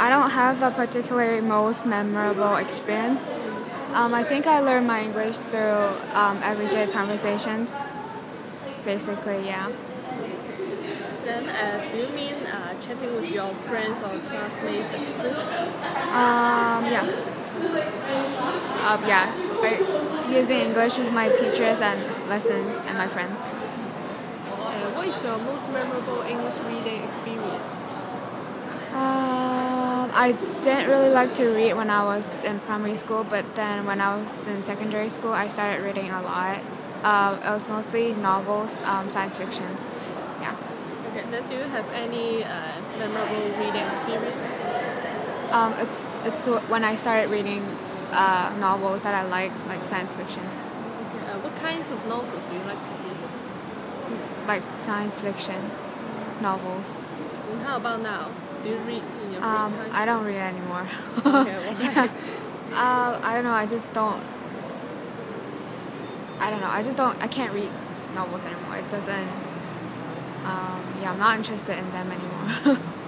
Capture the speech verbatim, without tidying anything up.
I don't have a particularly most memorable experience. Um, I think I learned my English through um, everyday conversations. Basically, yeah. Then, uh, do you mean uh, chatting with your friends or classmates at school? Um, yeah. Uh, yeah. I, using English with my teachers and lessons and my friends. Uh, what is your most memorable English reading experience? Um, I didn't really like to read when I was in primary school, but then when I was in secondary school, I started reading a lot. Uh, it was mostly novels, um, science fictions. Yeah. Okay, then do you have any uh, memorable reading experience? Um, it's it's the- when I started reading uh, novels that I liked, like science fictions, Okay, uh, what kinds of novels do you like to read? like science fiction novels. And how about now? Do you read in your free Um, time? I don't read anymore. Okay, why? Uh, I don't know. I just don't. I don't know. I just don't. I can't read novels anymore. It doesn't. Um, yeah, I'm not interested in them anymore.